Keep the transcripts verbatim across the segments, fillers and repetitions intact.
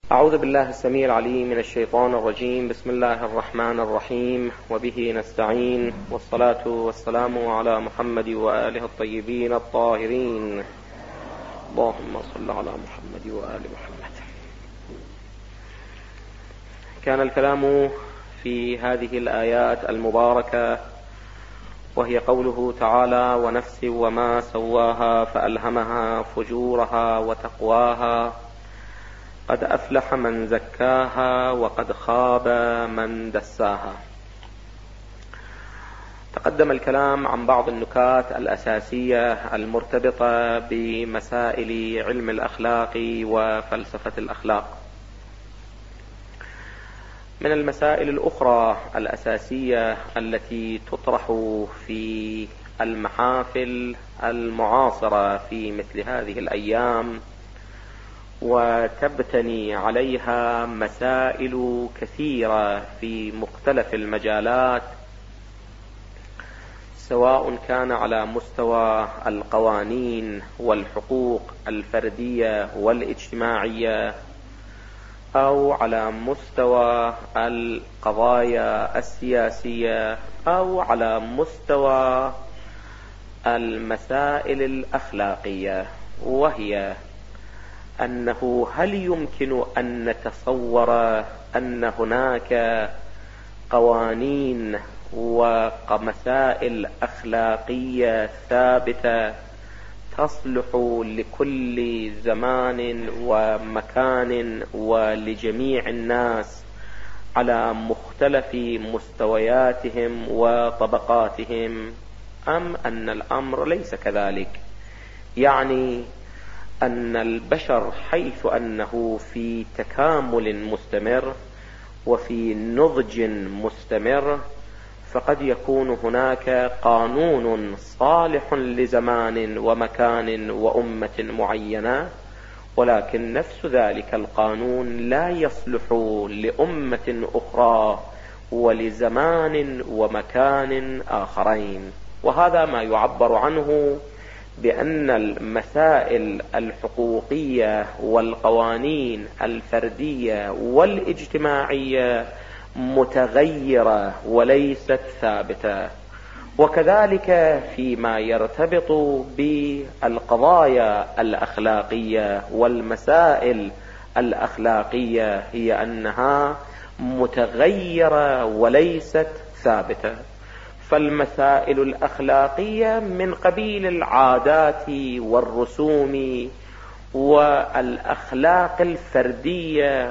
أعوذ بالله السميع العليم من الشيطان الرجيم. بسم الله الرحمن الرحيم، وبه نستعين، والصلاة والسلام على محمد وآله الطيبين الطاهرين. اللهم صل على محمد وآل محمد. كان الكلام في هذه الآيات المباركة، وهي قوله تعالى: ونفس وما سواها فألهمها فجورها وتقواها، قد أفلح من زكاها وقد خاب من دساها. تقدم الكلام عن بعض النكات الأساسية المرتبطة بمسائل علم الأخلاق وفلسفة الأخلاق. من المسائل الأخرى الأساسية التي تطرح في المحافل المعاصرة في مثل هذه الأيام، وتبتني عليها مسائل كثيرة في مختلف المجالات، سواء كان على مستوى القوانين والحقوق الفردية والاجتماعية، أو على مستوى القضايا السياسية، أو على مستوى المسائل الأخلاقية. وهي أنه هل يمكن أن نتصور أن هناك قوانين ومسائل أخلاقية ثابتة تصلح لكل زمان ومكان ولجميع الناس على مختلف مستوياتهم وطبقاتهم، أم أن الأمر ليس كذلك؟ يعني أن البشر حيث أنه في تكامل مستمر وفي نضج مستمر، فقد يكون هناك قانون صالح لزمان ومكان وأمة معينة، ولكن نفس ذلك القانون لا يصلح لأمة أخرى ولزمان ومكان آخرين. وهذا ما يعبر عنه بأن المسائل الحقوقية والقوانين الفردية والاجتماعية متغيرة وليست ثابتة. وكذلك فيما يرتبط بالقضايا الأخلاقية والمسائل الأخلاقية، هي أنها متغيرة وليست ثابتة. فالمسائل الأخلاقية من قبيل العادات والرسوم والأخلاق الفردية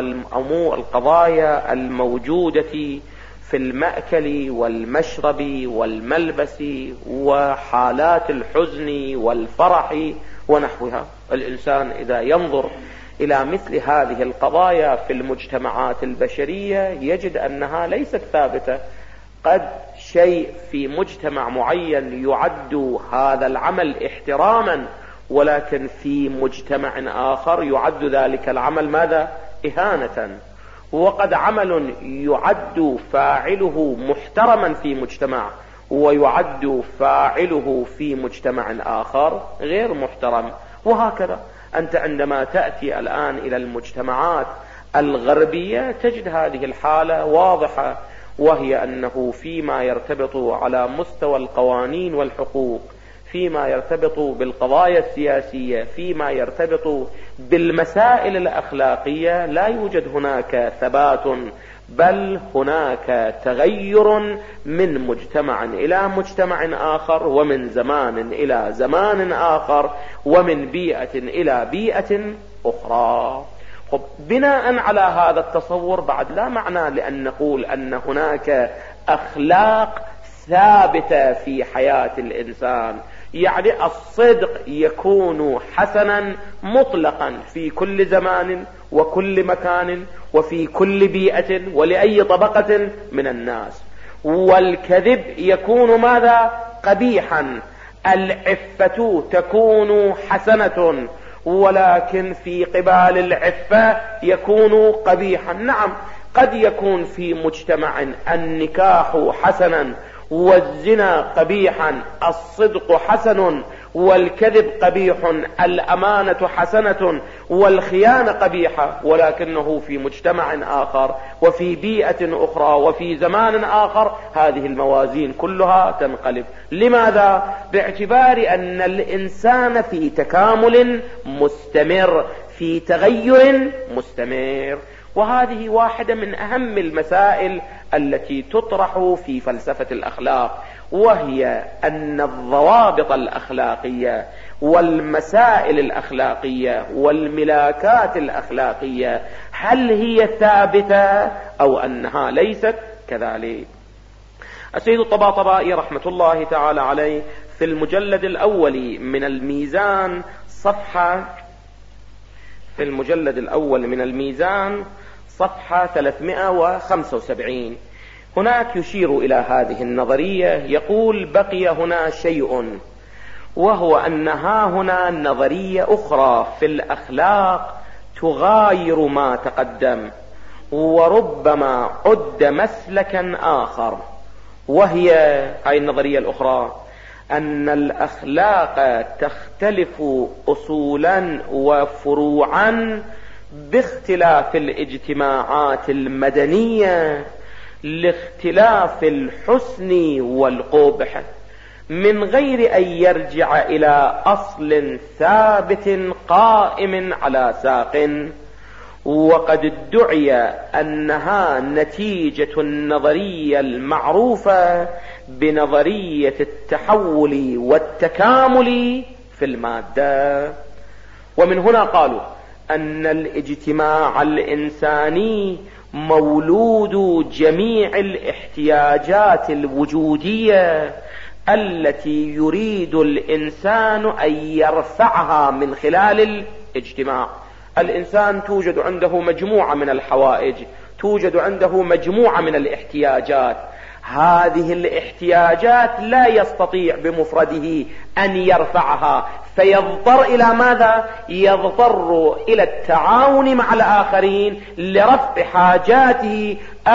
والقضايا الموجودة في المأكل والمشرب والملبس وحالات الحزن والفرح ونحوها. الإنسان إذا ينظر إلى مثل هذه القضايا في المجتمعات البشرية يجد أنها ليست ثابتة. قد شيء في مجتمع معين يعد هذا العمل احتراما، ولكن في مجتمع آخر يعد ذلك العمل ماذا؟ إهانة. وقد عمل يعد فاعله محترما في مجتمع، ويعد فاعله في مجتمع آخر غير محترم. وهكذا أنت عندما تأتي الآن إلى المجتمعات الغربية تجد هذه الحالة واضحة، وهي أنه فيما يرتبط على مستوى القوانين والحقوق، فيما يرتبط بالقضايا السياسية، فيما يرتبط بالمسائل الأخلاقية، لا يوجد هناك ثبات، بل هناك تغير من مجتمع إلى مجتمع آخر، ومن زمان إلى زمان آخر، ومن بيئة إلى بيئة أخرى. خب، بناء على هذا التصور بعد لا معنى لأن نقول أن هناك أخلاق ثابتة في حياة الإنسان. يعني الصدق يكون حسنا مطلقا في كل زمان وكل مكان وفي كل بيئة ولأي طبقة من الناس، والكذب يكون ماذا؟ قبيحا. العفة تكون حسنة، ولكن في قبال العفة يكون قبيحا. نعم، قد يكون في مجتمع النكاح حسنا والزنا قبيحا، الصدق حسن والكذب قبيح، الأمانة حسنة والخيانة قبيحة، ولكنه في مجتمع آخر وفي بيئة أخرى وفي زمان آخر هذه الموازين كلها تنقلب. لماذا؟ باعتبار أن الإنسان في تكامل مستمر، في تغير مستمر. وهذه واحدة من أهم المسائل التي تطرح في فلسفة الأخلاق، وهي أن الضوابط الأخلاقية والمسائل الأخلاقية والملاكات الأخلاقية هل هي ثابتة أو أنها ليست كذلك؟ السيد الطباطبائي رحمة الله تعالى عليه في المجلد الأول من الميزان صفحة في المجلد الأول من الميزان صفحة ثلاثمائة وخمسة وسبعين هناك يشير إلى هذه النظرية، يقول: بقي هنا شيء، وهو أن ها هنا نظرية أخرى في الأخلاق تغاير ما تقدم، وربما عد مسلكا آخر، وهي هاي النظرية الأخرى أن الأخلاق تختلف أصولا وفروعا باختلاف الاجتماعات المدنية لاختلاف الحسن والقبح، من غير أن يرجع إلى أصل ثابت قائم على ساق. وقد ادعي أنها نتيجة النظرية المعروفة بنظرية التحول والتكامل في المادة. ومن هنا قالوا أن الاجتماع الإنساني مولود جميع الاحتياجات الوجودية التي يريد الإنسان أن يرفعها من خلال الاجتماع. الإنسان توجد عنده مجموعة من الحوائج، توجد عنده مجموعة من الاحتياجات، هذه الاحتياجات لا يستطيع بمفرده أن يرفعها، فيضطر إلى ماذا؟ يضطر إلى التعاون مع الآخرين لرفع حاجاته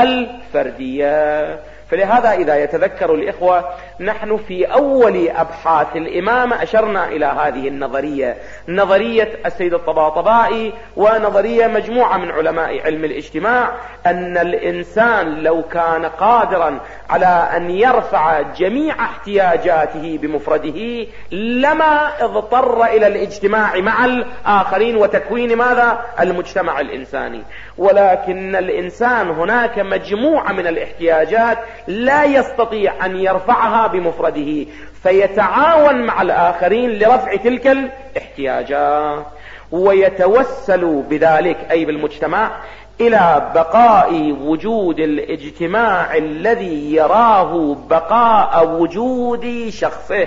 الفردية. فلهذا إذا يتذكر الإخوة نحن في أول أبحاث الإمامة أشرنا إلى هذه النظرية، نظرية السيد الطباطبائي ونظرية مجموعة من علماء علم الاجتماع، أن الإنسان لو كان قادرا على أن يرفع جميع احتياجاته بمفرده لما اضطر إلى الاجتماع مع الآخرين وتكوين ماذا؟ المجتمع الإنساني. ولكن الإنسان هناك مجموعة من الاحتياجات لا يستطيع أن يرفعها بمفرده، فيتعاون مع الآخرين لرفع تلك الاحتياجات، ويتوسل بذلك أي بالمجتمع إلى بقاء وجود الاجتماع الذي يراه بقاء وجود شخصه.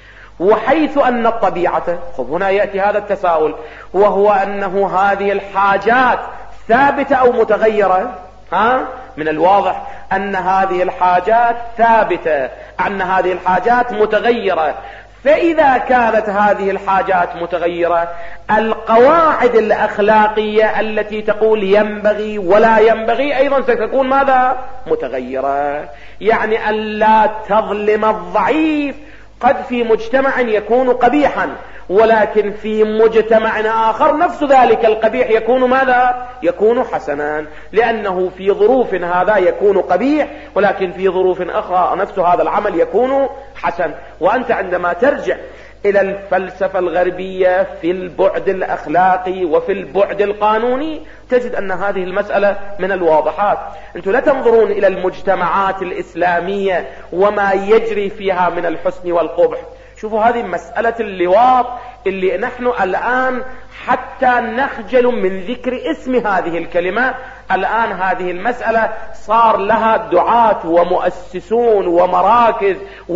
وحيث أن الطبيعة، خب هنا يأتي هذا التساؤل، وهو أنه هذه الحاجات ثابتة أو متغيرة؟ ها؟ من الواضح أن هذه الحاجات ثابتة، أن هذه الحاجات متغيرة. فإذا كانت هذه الحاجات متغيرة، القواعد الأخلاقية التي تقول ينبغي ولا ينبغي أيضا ستكون ماذا؟ متغيرة. يعني أن لا تظلم الضعيف، قد في مجتمع يكون قبيحا، ولكن في مجتمع آخر نفس ذلك القبيح يكون ماذا؟ يكون حسنا، لأنه في ظروف هذا يكون قبيح، ولكن في ظروف أخرى نفس هذا العمل يكون حسن. وأنت عندما ترجع إلى الفلسفة الغربية في البعد الأخلاقي وفي البعد القانوني تجد أن هذه المسألة من الواضحات. أنتم لا تنظرون إلى المجتمعات الإسلامية وما يجري فيها من الحسن والقبح. شوفوا هذه مسألة اللواط اللي نحن الآن حتى نخجل من ذكر اسم هذه الكلمة، الآن هذه المسألة صار لها دعاة ومؤسسون ومراكز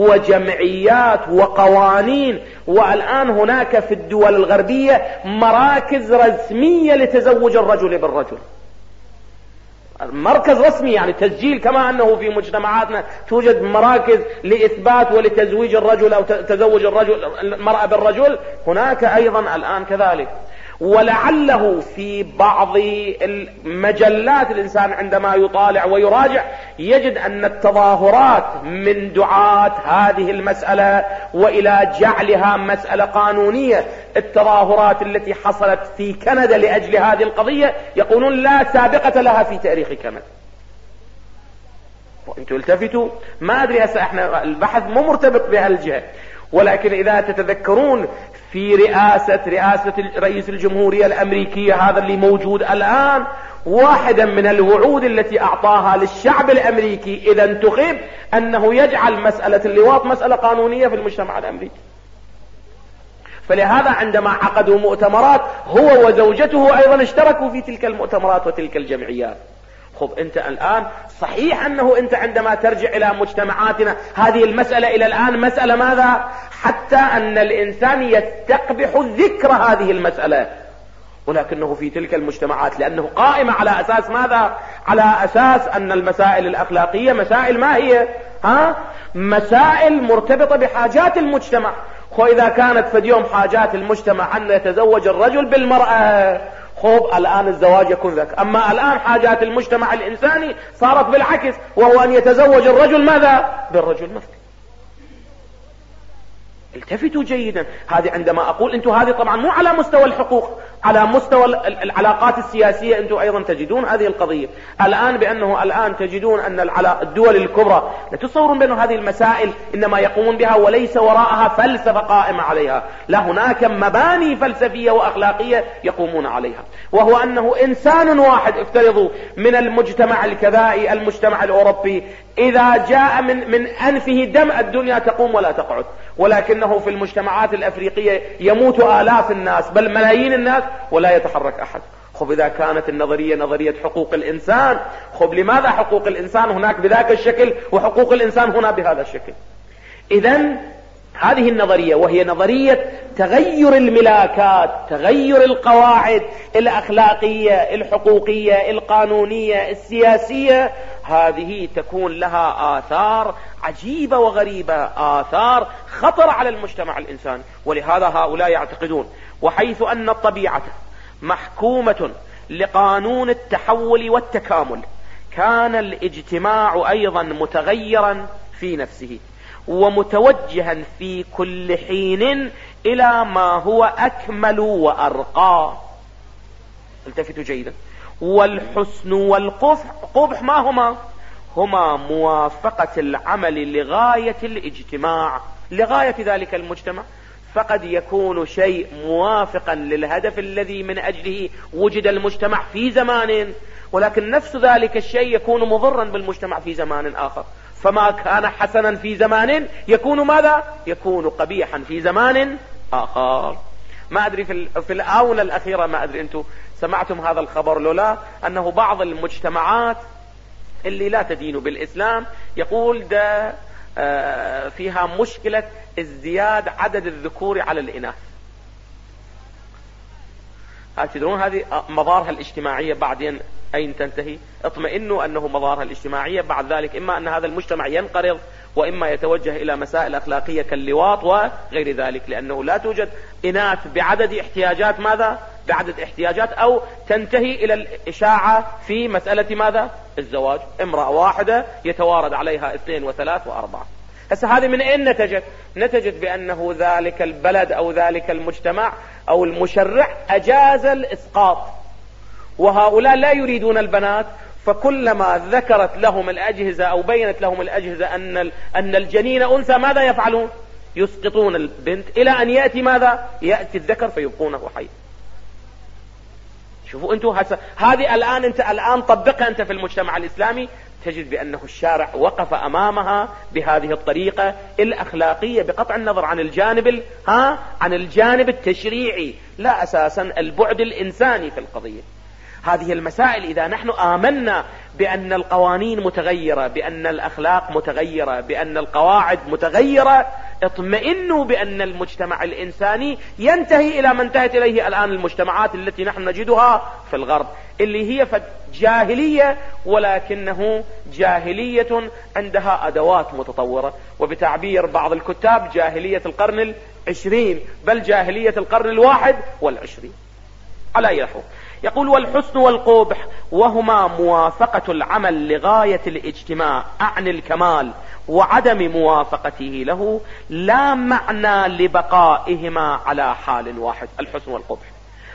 وجمعيات وقوانين، والآن هناك في الدول الغربية مراكز رسمية لتزوج الرجل بالرجل، مركز رسمي يعني تسجيل، كما أنه في مجتمعاتنا توجد مراكز لإثبات ولتزويج الرجل أو تزوج الرجل المرأة بالرجل، هناك أيضا الآن كذلك. ولعله في بعض المجلات الإنسان عندما يطالع ويراجع يجد أن التظاهرات من دعاة هذه المسألة وإلى جعلها مسألة قانونية، التظاهرات التي حصلت في كندا لأجل هذه القضية يقولون لا سابقة لها في تاريخ كندا. وانتوا التفتوا، ما أدري هسه احنا البحث مو مرتبط بهالجهة، ولكن إذا تتذكرون في رئاسة رئاسة رئيس الجمهورية الأمريكية هذا اللي موجود الآن، واحدا من الوعود التي أعطاها للشعب الأمريكي إذا انتخب أنه يجعل مسألة اللواط مسألة قانونية في المجتمع الأمريكي. فلهذا عندما عقدوا مؤتمرات هو وزوجته أيضا اشتركوا في تلك المؤتمرات وتلك الجمعيات. خب انت الآن صحيح انه انت عندما ترجع الى مجتمعاتنا هذه المسألة الى الآن مسألة ماذا؟ حتى ان الانسان يستقبح ذكر هذه المسألة، ولكنه في تلك المجتمعات لانه قائمة على اساس ماذا؟ على اساس ان المسائل الاخلاقية مسائل ما هي؟ ها؟ مسائل مرتبطة بحاجات المجتمع. واذا كانت في اليوم حاجات المجتمع ان يتزوج الرجل بالمرأة، خب الآن الزواج يكون ذاك. أما الآن حاجات المجتمع الإنساني صارت بالعكس، وهو أن يتزوج الرجل ماذا؟ بالرجل مثل. التفتوا جيدا، هذه عندما أقول أنتم هذه طبعا مو على مستوى الحقوق، على مستوى العلاقات السياسية أنتم أيضا تجدون هذه القضية الآن، بأنه الآن تجدون أن الدول الكبرى لا تصورون بأن هذه المسائل إنما يقومون بها وليس وراءها فلسفة قائمة عليها، لا هناك مباني فلسفية وأخلاقية يقومون عليها، وهو أنه إنسان واحد افترضوا من المجتمع الكذائي المجتمع الأوروبي إذا جاء من, من أنفه دم الدنيا تقوم ولا تقعد، ولكنه في المجتمعات الأفريقية يموت آلاف الناس بل ملايين الناس ولا يتحرك أحد. خب إذا كانت النظرية نظرية حقوق الإنسان، خب لماذا حقوق الإنسان هناك بذاك الشكل وحقوق الإنسان هنا بهذا الشكل؟ إذن هذه النظرية وهي نظرية تغير الملاكات، تغير القواعد الأخلاقية الحقوقية القانونية السياسية، هذه تكون لها آثار عجيبة وغريبة، آثار خطر على المجتمع الإنساني. ولهذا هؤلاء يعتقدون وحيث أن الطبيعة محكومة لقانون التحول والتكامل، كان الاجتماع أيضا متغيرا في نفسه ومتوجها في كل حين إلى ما هو أكمل وأرقى. التفتوا جيدا. والحسن والقبح ما هما؟ هما موافقة العمل لغاية الاجتماع، لغاية ذلك المجتمع. فقد يكون شيء موافقا للهدف الذي من أجله وجد المجتمع في زمان، ولكن نفس ذلك الشيء يكون مضرا بالمجتمع في زمان آخر. فما كان حسنا في زمان يكون ماذا؟ يكون قبيحا في زمان آخر. ما أدري في, في الآونة الأخيرة ما أدري أنتم سمعتم هذا الخبر لولا أنه بعض المجتمعات اللي لا تدين بالإسلام يقول ده فيها مشكلة ازدياد عدد الذكور على الإناث. تدرون هذه مظاهرها الاجتماعية بعدين أين تنتهي؟ اطمئنوا أنه مظاهرها الاجتماعية بعد ذلك إما أن هذا المجتمع ينقرض وإما يتوجه إلى مسائل أخلاقية كاللواط وغير ذلك، لأنه لا توجد إناث بعدد احتياجات ماذا؟ بعدد احتياجات، أو تنتهي إلى الإشاعة في مسألة ماذا؟ الزواج، امرأة واحدة يتوارد عليها اثنين وثلاث وأربعة. هسه هذه من أين نتجت؟ نتجت بأنه ذلك البلد أو ذلك المجتمع أو المشرع أجاز الإسقاط، وهؤلاء لا يريدون البنات، فكلما ذكرت لهم الأجهزة أو بينت لهم الأجهزة أن أن الجنين أنثى ماذا يفعلون؟ يسقطون البنت إلى أن يأتي ماذا؟ يأتي الذكر فيبقونه حي. شوفوا أنتوا هذه الآن أنت الآن طبقها أنت في المجتمع الإسلامي، تجد بأنه الشارع وقف أمامها بهذه الطريقة الأخلاقية بقطع النظر عن الجانب ها عن الجانب التشريعي، لا أساسا البعد الإنساني في القضية. هذه المسائل إذا نحن آمنا بأن القوانين متغيرة، بأن الأخلاق متغيرة، بأن القواعد متغيرة، اطمئنوا بأن المجتمع الإنساني ينتهي إلى ما انتهت إليه الآن المجتمعات التي نحن نجدها في الغرب، اللي هي جاهلية، ولكنه جاهلية عندها أدوات متطورة، وبتعبير بعض الكتاب جاهلية القرن العشرين، بل جاهلية القرن الواحد والعشرين. على أي نحو. يقول والحسن والقبح وهما موافقة العمل لغاية الاجتماع عن الكمال وعدم موافقته له، لا معنى لبقائهما على حال واحد، الحسن والقبح،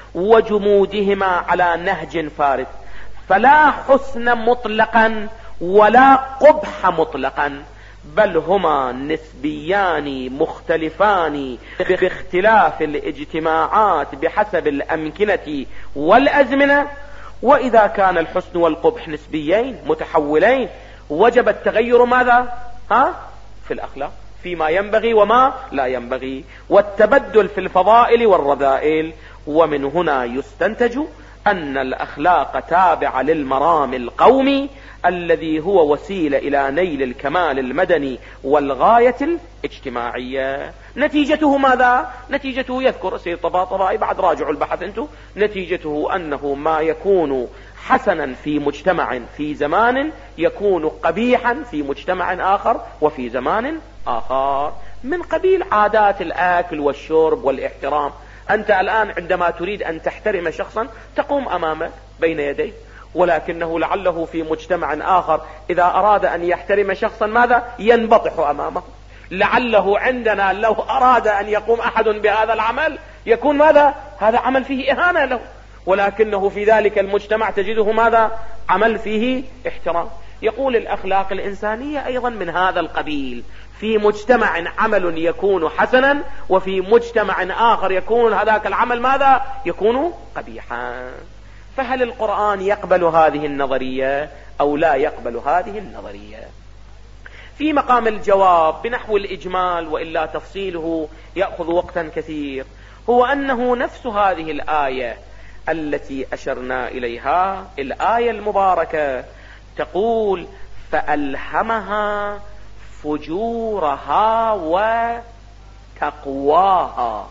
وجمودهما على نهج فارغ، فلا حسن مطلقا ولا قبح مطلقا، بل هما نسبيان مختلفان باختلاف الاجتماعات بحسب الأمكنة والأزمنة. وإذا كان الحسن والقبح نسبيين متحولين وجب التغير ماذا؟ ها؟ في الأخلاق، فيما ينبغي وما لا ينبغي، والتبدل في الفضائل والرذائل. ومن هنا يستنتج أن الأخلاق تابعة للمرام القومي الذي هو وسيلة إلى نيل الكمال المدني والغاية الاجتماعية. نتيجته ماذا؟ نتيجته يذكر سيد طباطبائي بعد راجعوا البحث انتو، نتيجته أنه ما يكون حسنا في مجتمع في زمان يكون قبيحا في مجتمع آخر وفي زمان آخر، من قبيل عادات الأكل والشرب والاحترام. أنت الآن عندما تريد أن تحترم شخصا تقوم أمامه بين يديه، ولكنه لعله في مجتمع آخر إذا أراد أن يحترم شخصا ماذا؟ ينبطح أمامه. لعله عندنا لو أراد أن يقوم أحد بهذا العمل يكون ماذا؟ هذا عمل فيه إهانة له، ولكنه في ذلك المجتمع تجده ماذا؟ عمل فيه احترام. يقول الأخلاق الإنسانية أيضا من هذا القبيل، في مجتمع عمل يكون حسنا وفي مجتمع آخر يكون هذاك العمل ماذا؟ يكون قبيحا. فهل القرآن يقبل هذه النظرية أو لا يقبل هذه النظرية؟ في مقام الجواب بنحو الإجمال وإلا تفصيله يأخذ وقتا كثير، هو أنه نفس هذه الآية التي أشرنا إليها، الآية المباركة، تقول فألهمها فجورها وتقواها،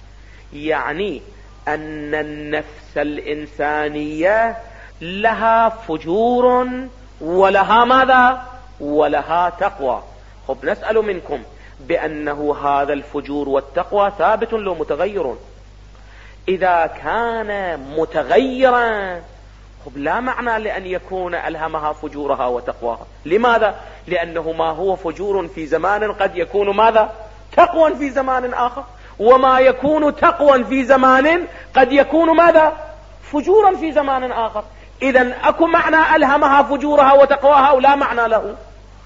يعني أن النفس الإنسانية لها فجور ولها ماذا؟ ولها تقوى. خب نسأل منكم بأنه هذا الفجور والتقوى ثابت لو متغير؟ إذا كان متغيرا خب لا معنى لأن يكون ألهمها فجورها وتقواها. لماذا؟ لأنه ما هو فجور في زمان قد يكون ماذا؟ تقوى في زمان آخر، وما يكون تقوى في زمان قد يكون ماذا؟ فجورا في زمان آخر. إذن أكو معنى ألهمها فجورها وتقواها أو لا معنى له؟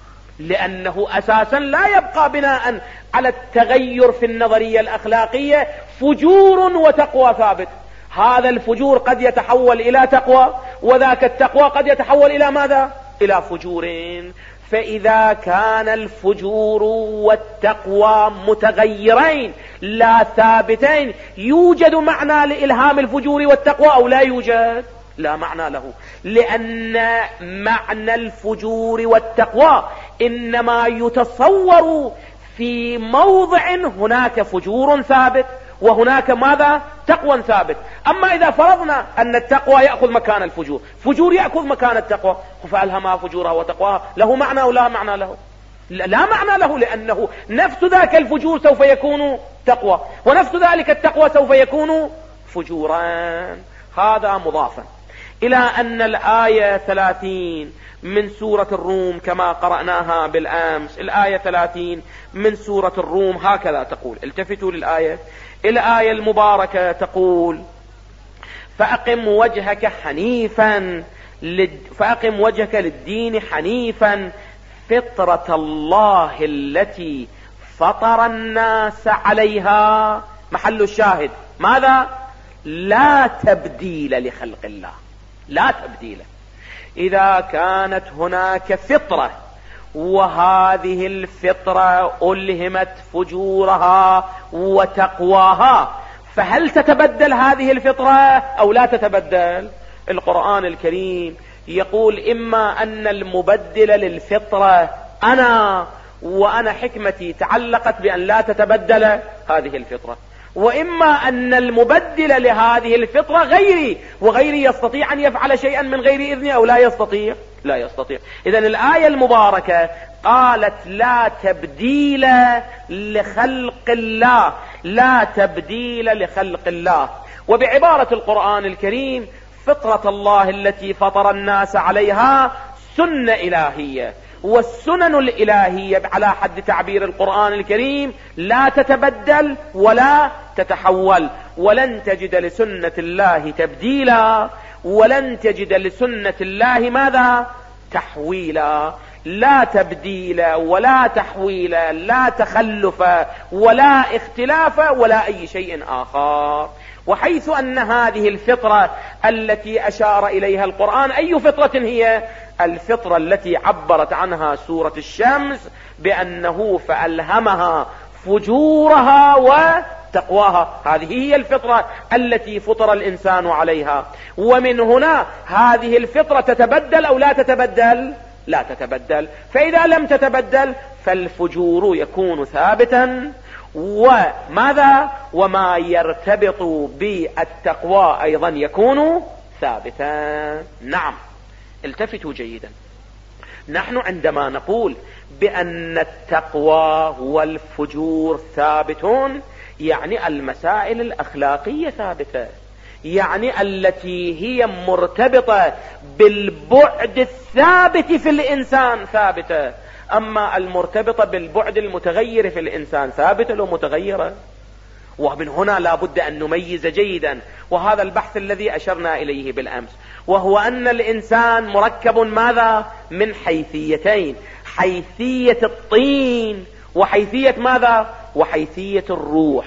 لأنه أساسا لا يبقى بناء على التغير في النظرية الأخلاقية فجور وتقوى ثابت. هذا الفجور قد يتحول إلى تقوى، وذاك التقوى قد يتحول إلى ماذا؟ إلى فجور. فإذا كان الفجور والتقوى متغيرين لا ثابتين، يوجد معنى لإلهام الفجور والتقوى أو لا يوجد؟ لا معنى له، لأن معنى الفجور والتقوى إنما يتصور في موضع هناك فجور ثابت وهناك ماذا؟ تقوى ثابت. أما إذا فرضنا أن التقوى يأخذ مكان الفجور، فجور يأخذ مكان التقوى، فألهمها فجورها وتقواها، له معنى أو لا معنى له؟ لا معنى له، لأنه نفس ذاك الفجور سوف يكون تقوى، ونفس ذلك التقوى سوف يكون فجورا. هذا مضافا إلى أن الآية ثلاثين من سورة الروم كما قرأناها بالأمس، الآية ثلاثين من سورة الروم هكذا تقول، التفتوا للآية، الآية المباركة تقول فأقم وجهك حنيفا لد... فأقم وجهك للدين حنيفا فطرة الله التي فطر الناس عليها. محل الشاهد ماذا؟ لا تبديل لخلق الله، لا تبديل. إذا كانت هناك فطرة وهذه الفطرة ألهمت فجورها وتقواها، فهل تتبدل هذه الفطرة أو لا تتبدل؟ القرآن الكريم يقول إما أن المبدل للفطرة أنا، وأنا حكمتي تعلقت بأن لا تتبدل هذه الفطرة، وإما أن المبدل لهذه الفطرة غيري، وغيري يستطيع أن يفعل شيئا من غير إذني أو لا يستطيع. لا يستطيع. إذن الآية المباركة قالت لا تبديل لخلق الله، لا تبديل لخلق الله. وبعبارة القرآن الكريم فطرة الله التي فطر الناس عليها سنة إلهية، والسنن الإلهية على حد تعبير القرآن الكريم لا تتبدل ولا تتحول، ولن تجد لسنة الله تبديلا، ولن تجد لسنة الله ماذا؟ تحويلا. لا تبديل ولا تحويل، لا تخلف ولا اختلاف ولا أي شيء آخر. وحيث أن هذه الفطرة التي أشار إليها القرآن أي فطرة هي؟ الفطرة التي عبرت عنها سورة الشمس بأنه فألهمها فجورها وتقواها. هذه هي الفطرة التي فطر الإنسان عليها. ومن هنا هذه الفطرة تتبدل أو لا تتبدل؟ لا تتبدل. فإذا لم تتبدل فالفجور يكون ثابتا، وماذا؟ وما يرتبط بالتقوى أيضا يكون ثابتا. نعم، التفتوا جيدا. نحن عندما نقول بأن التقوى والفجور ثابتون، يعني المسائل الأخلاقية ثابتة، يعني التي هي مرتبطة بالبعد الثابت في الإنسان ثابتة. أما المرتبطة بالبعد المتغير في الإنسان ثابتة لو متغيرة. ومن هنا لا بد أن نميز جيدا، وهذا البحث الذي أشرنا إليه بالأمس، وهو أن الإنسان مركب ماذا؟ من حيثيتين، حيثية الطين وحيثية ماذا؟ وحيثية الروح.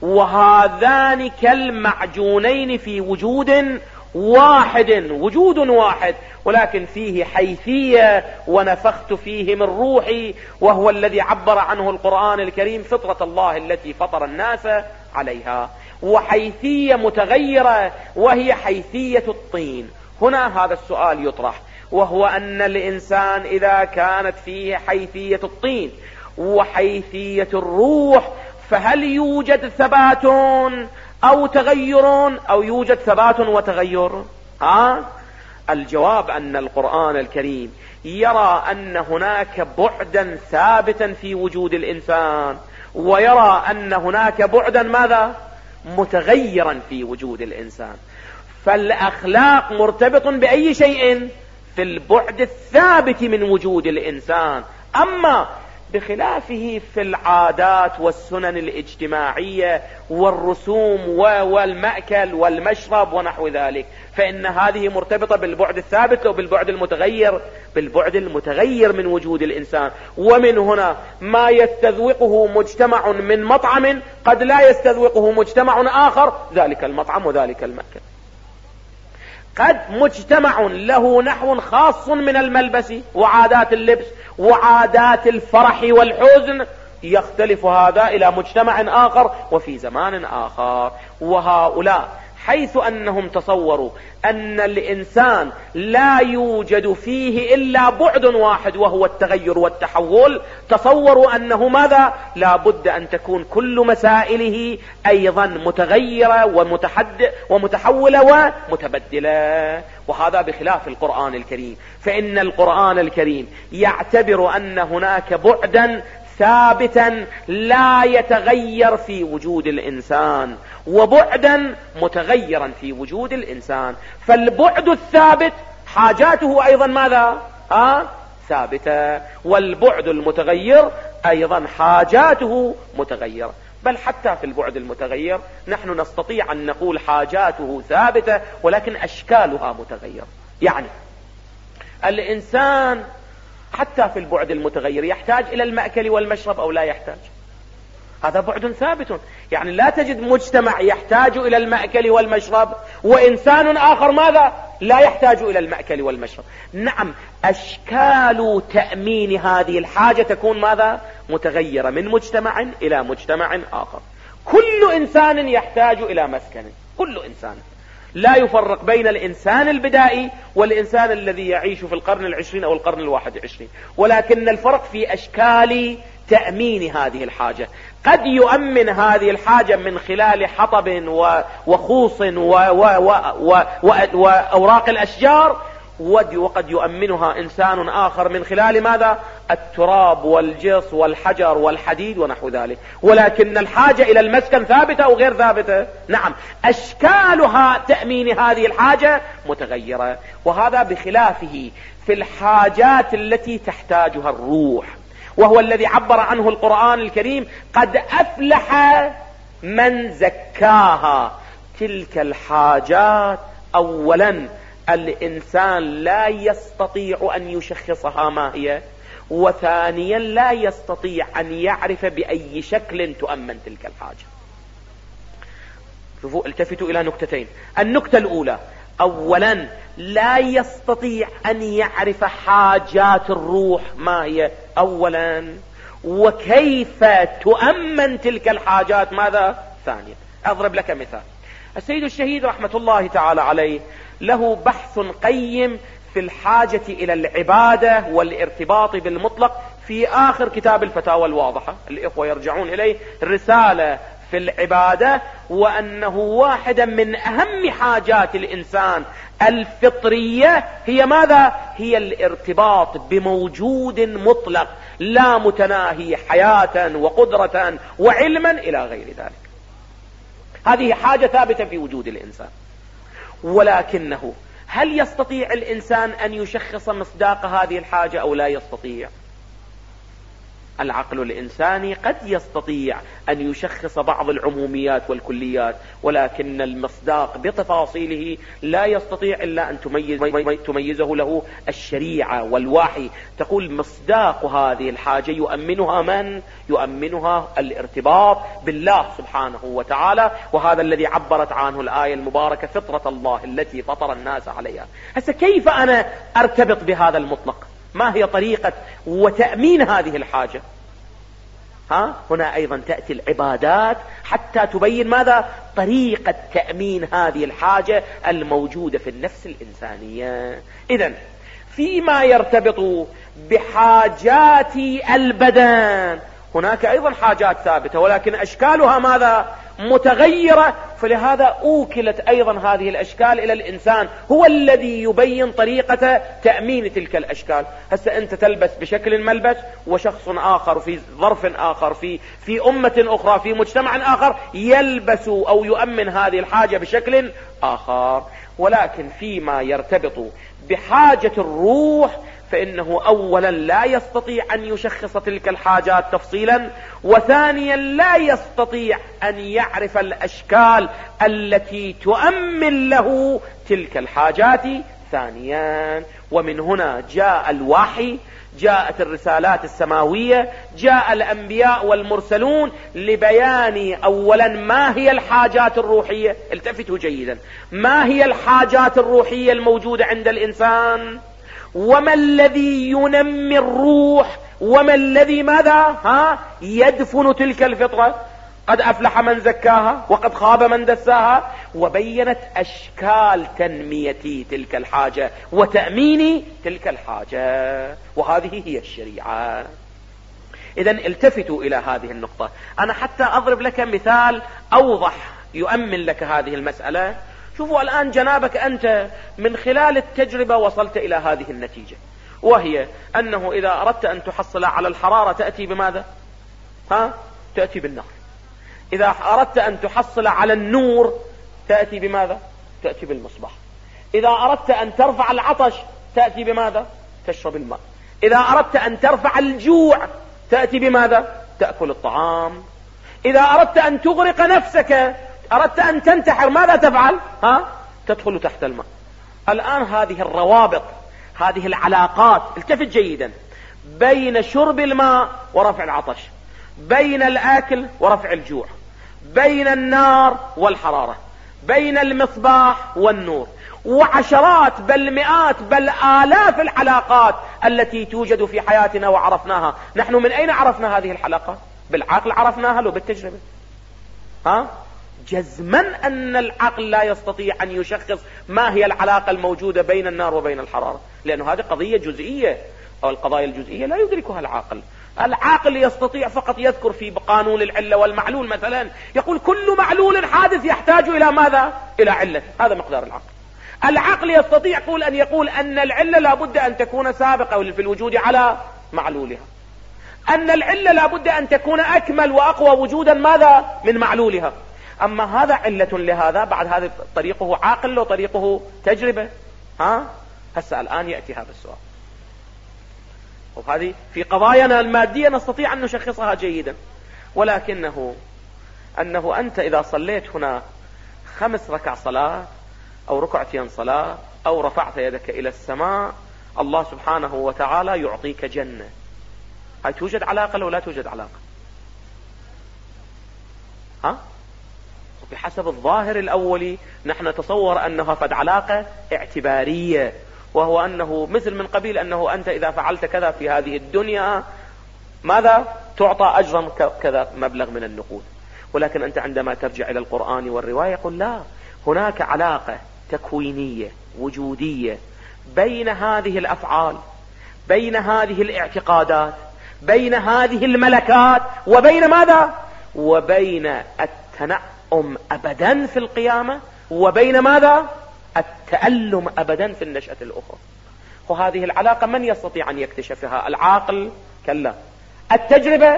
وهذان كالمعجونين في وجود واحد، وجود واحد، ولكن فيه حيثية ونفخت فيه من روحي، وهو الذي عبر عنه القرآن الكريم فطرة الله التي فطر الناس عليها. وحيثية متغيرة وهي حيثية الطين. هنا هذا السؤال يطرح، وهو أن الإنسان إذا كانت فيه حيثية الطين وحيثية الروح فهل يوجد ثبات أو تغير أو يوجد ثبات وتغير؟ ها؟ الجواب أن القرآن الكريم يرى أن هناك بعدا ثابتا في وجود الإنسان، ويرى أن هناك بعدا ماذا؟ متغيرا في وجود الإنسان. فالأخلاق مرتبط بأي شيء؟ في البعد الثابت من وجود الإنسان. أما بخلافه في العادات والسنن الاجتماعية والرسوم والمأكل والمشرب ونحو ذلك، فإن هذه مرتبطة بالبعد الثابت أو بالبعد المتغير؟ بالبعد المتغير من وجود الإنسان. ومن هنا ما يستذوقه مجتمع من مطعم قد لا يستذوقه مجتمع آخر ذلك المطعم وذلك المأكل. قد مجتمع له نحو خاص من الملبس وعادات اللبس وعادات الفرح والحزن يختلف هذا إلى مجتمع آخر وفي زمان آخر. وهؤلاء حيث أنهم تصوروا أن الإنسان لا يوجد فيه إلا بعد واحد وهو التغير والتحول، تصوروا أنه ماذا؟ لا بد أن تكون كل مسائله أيضا متغيرة ومتحد ومتحولة ومتبدلة. وهذا بخلاف القرآن الكريم، فإن القرآن الكريم يعتبر أن هناك بعدا ثابتا لا يتغير في وجود الإنسان، وبعدا متغيرا في وجود الإنسان. فالبعد الثابت حاجاته أيضا ماذا؟ آه؟ ثابتة. والبعد المتغير أيضا حاجاته متغيرة. بل حتى في البعد المتغير نحن نستطيع أن نقول حاجاته ثابتة ولكن أشكالها متغيرة. يعني الإنسان حتى في البعد المتغير يحتاج إلى المأكل والمشرب أو لا يحتاج؟ هذا بعد ثابت. يعني لا تجد مجتمع يحتاج إلى المأكل والمشرب وإنسان آخر ماذا؟ لا يحتاج إلى المأكل والمشرب. نعم، أشكال تأمين هذه الحاجة تكون ماذا؟ متغيرة من مجتمع إلى مجتمع آخر. كل إنسان يحتاج إلى مسكن، كل إنسان، لا يفرق بين الإنسان البدائي والإنسان الذي يعيش في القرن العشرين أو القرن الواحد عشرين، ولكن الفرق في أشكال تأمين هذه الحاجة. قد يؤمن هذه الحاجة من خلال حطب وخوص وأوراق الأشجار، وقد يؤمنها إنسان آخر من خلال ماذا؟ التراب والجص والحجر والحديد ونحو ذلك. ولكن الحاجة إلى المسكن ثابتة أو غير ثابتة؟ نعم، أشكالها تأمين هذه الحاجة متغيرة، وهذا بخلافه في الحاجات التي تحتاجها الروح، وهو الذي عبر عنه القرآن الكريم: قد أفلح من زكاها. تلك الحاجات أولا الإنسان لا يستطيع أن يشخصها ما هي، وثانيا لا يستطيع أن يعرف بأي شكل تؤمن تلك الحاجة. شوفوا، التفتوا إلى نكتتين. النكتة الأولى: أولا لا يستطيع أن يعرف حاجات الروح ما هي أولا، وكيف تؤمن تلك الحاجات ماذا ثانيا. أضرب لك مثال. السيد الشهيد رحمة الله تعالى عليه له بحث قيم في الحاجة إلى العبادة والارتباط بالمطلق في آخر كتاب الفتاوى الواضحة، الإخوة يرجعون إليه، رسالة في العبادة، وأنه واحدة من أهم حاجات الإنسان الفطرية هي ماذا؟ هي الارتباط بموجود مطلق لا متناهي حياة وقدرة وعلما إلى غير ذلك. هذه حاجة ثابتة في وجود الإنسان، ولكنه هل يستطيع الإنسان أن يشخص مصداق هذه الحاجة أو لا يستطيع؟ العقل الإنساني قد يستطيع أن يشخص بعض العموميات والكليات، ولكن المصداق بتفاصيله لا يستطيع إلا أن تميز تميزه له الشريعة والوحي. تقول مصداق هذه الحاجة يؤمنها من؟ يؤمنها الارتباط بالله سبحانه وتعالى، وهذا الذي عبرت عنه الآية المباركة: فطرة الله التي فطر الناس عليها. هسه كيف أنا أرتبط بهذا المطلق؟ ما هي طريقة وتأمين هذه الحاجة؟ ها هنا أيضا تأتي العبادات حتى تبين ماذا؟ طريقة تأمين هذه الحاجة الموجودة في النفس الإنسانية. إذن فيما يرتبط بحاجات البدن هناك أيضا حاجات ثابتة، ولكن أشكالها ماذا؟ متغيرة، فلهذا أوكلت أيضا هذه الأشكال إلى الإنسان، هو الذي يبين طريقة تأمين تلك الأشكال. هسه أنت تلبس بشكل ملبس، وشخص آخر في ظرف آخر في في أمة أخرى في مجتمع آخر يلبس أو يؤمن هذه الحاجة بشكل آخر. ولكن فيما يرتبط بحاجة الروح فإنه أولا لا يستطيع أن يشخص تلك الحاجات تفصيلا، وثانيا لا يستطيع أن يعرف الأشكال التي تؤمن له تلك الحاجات ثانيا. ومن هنا جاء الوحي، جاءت الرسالات السماوية، جاء الأنبياء والمرسلون لبيان أولا ما هي الحاجات الروحية. التفتوا جيدا، ما هي الحاجات الروحية الموجودة عند الإنسان، وما الذي ينمي الروح، وما الذي ماذا ها يدفن تلك الفطرة. قد أفلح من زكاها وقد خاب من دساها، وبينت أشكال تنمية تلك الحاجة وتأمين تلك الحاجة، وهذه هي الشريعة. إذن التفتوا إلى هذه النقطة. أنا حتى أضرب لك مثال أوضح يؤمن لك هذه المسألة. شوفوا الآن جنابك أنت من خلال التجربة وصلت إلى هذه النتيجة، وهي أنه إذا أردت أن تحصل على الحرارة تأتي بماذا؟ ها؟ تأتي بالنار. إذا أردت أن تحصل على النور تأتي بماذا؟ تأتي بالمصباح. إذا أردت أن ترفع العطش تأتي بماذا؟ تشرب الماء. إذا أردت أن ترفع الجوع تأتي بماذا؟ تأكل الطعام. إذا أردت أن تغرق نفسك، أردت أن تنتحر، ماذا تفعل؟ ها؟ تدخل تحت الماء. الآن هذه الروابط، هذه العلاقات، التفت جيدا، بين شرب الماء ورفع العطش، بين الأكل ورفع الجوع، بين النار والحرارة، بين المصباح والنور، وعشرات بل مئات بل آلاف العلاقات التي توجد في حياتنا وعرفناها. نحن من أين عرفنا هذه العلاقات؟ بالعقل عرفناها لو بالتجربة؟ ها؟ جزما أن العقل لا يستطيع أن يشخص ما هي العلاقة الموجودة بين النار وبين الحرارة، لأنه هذه قضية جزئية، أو القضايا الجزئية لا يدركها العاقل. العاقل يستطيع فقط يذكر في قانون العلة والمعلول مثلا، يقول كل معلول حادث يحتاج إلى ماذا؟ إلى علة، هذا مقدار العقل. العقل يستطيع يقول أن يقول أن العلة لابد أن تكون سابقة في الوجود على معلولها، أن العلة لابد أن تكون أكمل وأقوى وجودا ماذا من معلولها. أما هذا علة لهذا، بعد هذا طريقه عاقل وطريقه تجربة. ها هسه الآن يأتي هذا السؤال، وهذه في قضايانا المادية نستطيع أن نشخصها جيدا، ولكنه أنه أنت إذا صليت هنا خمس ركع صلاة أو ركعتين صلاة أو رفعت يدك إلى السماء، الله سبحانه وتعالى يعطيك جنة. هل توجد علاقة لو لا توجد علاقة؟ ها؟ بحسب الظاهر الأولي نحن نتصور أنها فد علاقة اعتبارية، وهو أنه مثل من قبيل أنه أنت إذا فعلت كذا في هذه الدنيا ماذا تعطى أجرا كذا مبلغ من النقود. ولكن أنت عندما ترجع إلى القرآن والرواية يقول لا، هناك علاقة تكوينية وجودية بين هذه الأفعال، بين هذه الاعتقادات، بين هذه الملكات، وبين ماذا؟ وبين التنعم أبدا في القيامة، وبين ماذا؟ التألم أبدا في النشأة الأخرى. وهذه العلاقة من يستطيع أن يكتشفها؟ العاقل؟ كلا. التجربة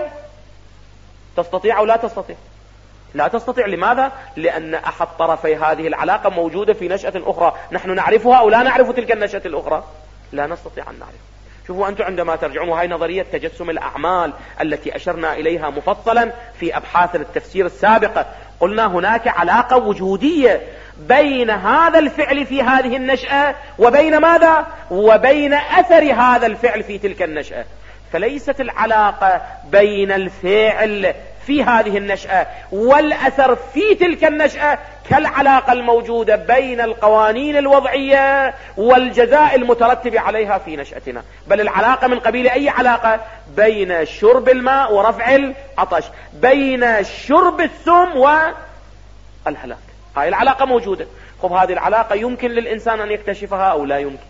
تستطيع أو لا تستطيع؟ لا تستطيع. لماذا؟ لأن أحد طرفي هذه العلاقة موجودة في نشأة أخرى، نحن نعرفها أو لا نعرف تلك النشأة الأخرى؟ لا نستطيع أن نعرف. شوفوا أنتم عندما ترجعون، وهي نظرية تجسم الأعمال التي أشرنا إليها مفصلا في أبحاث التفسير السابقة، قلنا هناك علاقة وجودية بين هذا الفعل في هذه النشأة وبين ماذا؟ وبين أثر هذا الفعل في تلك النشأة. فليست العلاقة بين الفعل في هذه النشأة والأثر في تلك النشأة كالعلاقة الموجودة بين القوانين الوضعية والجزاء المترتب عليها في نشأتنا، بل العلاقة من قبيل أي علاقة؟ بين شرب الماء ورفع العطش، بين شرب السم والهلاك. هاي العلاقة موجودة. خب هذه العلاقة يمكن للإنسان أن يكتشفها أو لا يمكن؟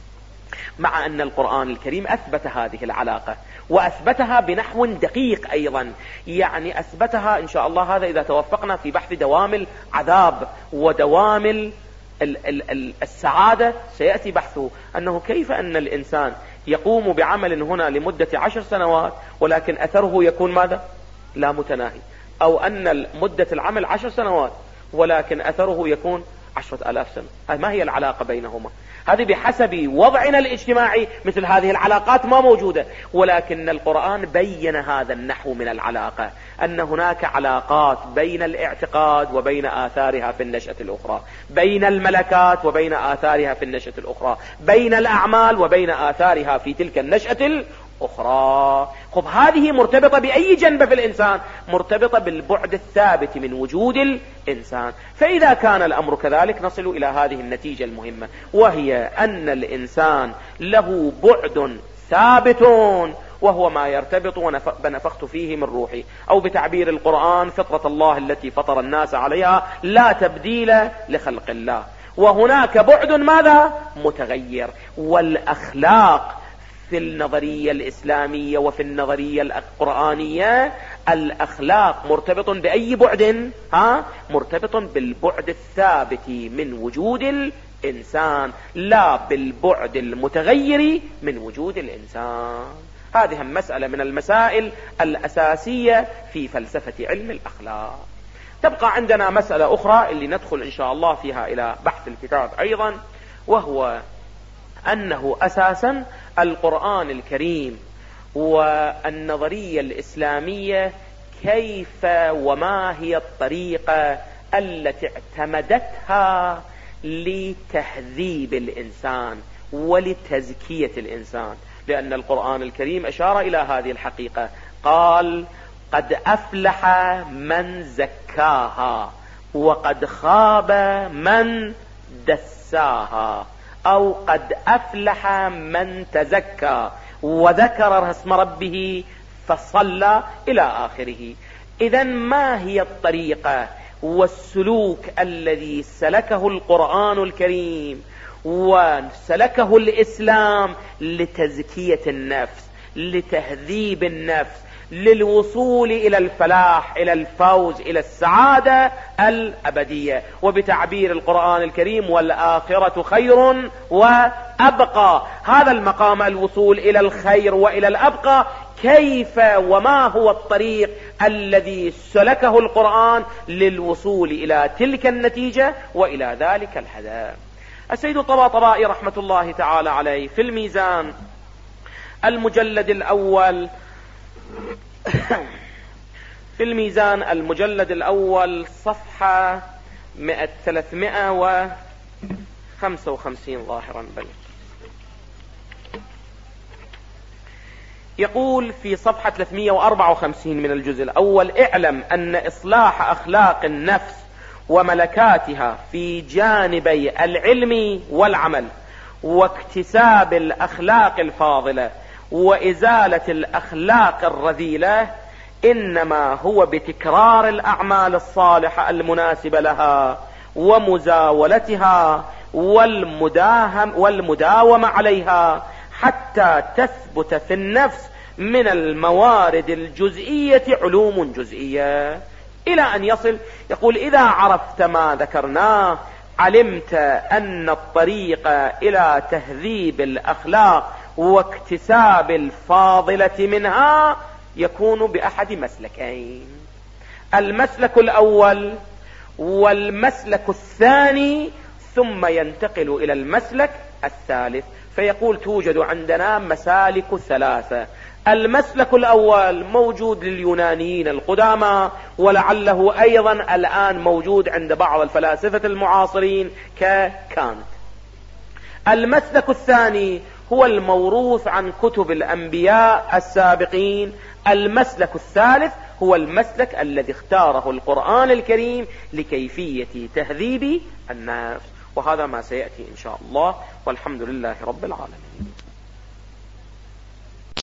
مع أن القرآن الكريم أثبت هذه العلاقة، وأثبتها بنحو دقيق أيضا، يعني أثبتها إن شاء الله هذا إذا توفقنا في بحث دوام العذاب ودوام ال ال ال السعادة سيأتي بحثه، أنه كيف أن الإنسان يقوم بعمل هنا لمدة عشر سنوات ولكن أثره يكون ماذا؟ لا متناهي، أو أن مدة العمل عشر سنوات ولكن أثره يكون عشرة آلاف سنة. ما هي العلاقة بينهما؟ هذه بحسب وضعنا الاجتماعي مثل هذه العلاقات ما موجودة، ولكن القرآن بين هذا النحو من العلاقة، أن هناك علاقات بين الاعتقاد وبين آثارها في النشأة الأخرى، بين الملكات وبين آثارها في النشأة الأخرى، بين الأعمال وبين آثارها في تلك النشأة الأخرى. خب هذه مرتبطة بأي جنب في الإنسان؟ مرتبطة بالبعد الثابت من وجود الإنسان. فإذا كان الأمر كذلك نصل إلى هذه النتيجة المهمة، وهي أن الإنسان له بعد ثابت وهو ما يرتبط ونفخت فيه من روحي، أو بتعبير القرآن فطرة الله التي فطر الناس عليها لا تبديل لخلق الله. وهناك بعد ماذا؟ متغير. والأخلاق في النظرية الإسلامية وفي النظرية القرآنية الأخلاق مرتبط بأي بعد؟ ها؟ مرتبط بالبعد الثابت من وجود الإنسان، لا بالبعد المتغير من وجود الإنسان. هذه مسألة من المسائل الأساسية في فلسفة علم الأخلاق. تبقى عندنا مسألة أخرى اللي ندخل إن شاء الله فيها إلى بحث الكتاب أيضا، وهو أنه أساسا القرآن الكريم والنظرية الإسلامية كيف وما هي الطريقة التي اعتمدتها لتهذيب الإنسان ولتزكية الإنسان. لأن القرآن الكريم أشار إلى هذه الحقيقة، قال قد أفلح من زكاها وقد خاب من دساها، أو قد أفلح من تزكى وذكر اسم ربه فصلى إلى آخره. إذن ما هي الطريقة والسلوك الذي سلكه القرآن الكريم وسلكه الإسلام لتزكية النفس، لتهذيب النفس، للوصول إلى الفلاح، إلى الفوز، إلى السعادة الأبدية. وبتعبير القرآن الكريم: والآخرة خير وأبقى. هذا المقام، الوصول إلى الخير وإلى الأبقى، كيف وما هو الطريق الذي سلكه القرآن للوصول إلى تلك النتيجة وإلى ذلك الهدف؟ السيد الطباطبائي رحمة الله تعالى عليه في الميزان المجلد الأول في الميزان المجلد الأول صفحة ثلاثمائة وخمسة وخمسين ظاهرا بل يقول في صفحة ثلاثمائة وأربعة وخمسين من الجزء الأول: اعلم أن إصلاح أخلاق النفس وملكاتها في جانبي العلم والعمل واكتساب الأخلاق الفاضلة وإزالة الأخلاق الرذيلة إنما هو بتكرار الأعمال الصالحة المناسبة لها ومزاولتها والمداهم والمداومة عليها حتى تثبت في النفس من الموارد الجزئية علوم جزئية، إلى أن يصل يقول: إذا عرفت ما ذكرناه علمت أن الطريق إلى تهذيب الأخلاق واكتساب الفاضلة منها يكون بأحد مسلكين: المسلك الأول والمسلك الثاني، ثم ينتقل إلى المسلك الثالث. فيقول: توجد عندنا مسالك ثلاثة. المسلك الأول موجود لليونانيين القدامى، ولعله أيضا الآن موجود عند بعض الفلاسفة المعاصرين ككانت. المسلك الثاني هو الموروث عن كتب الأنبياء السابقين. المسلك الثالث هو المسلك الذي اختاره القرآن الكريم لكيفية تهذيب النفس، وهذا ما سيأتي إن شاء الله، والحمد لله رب العالمين.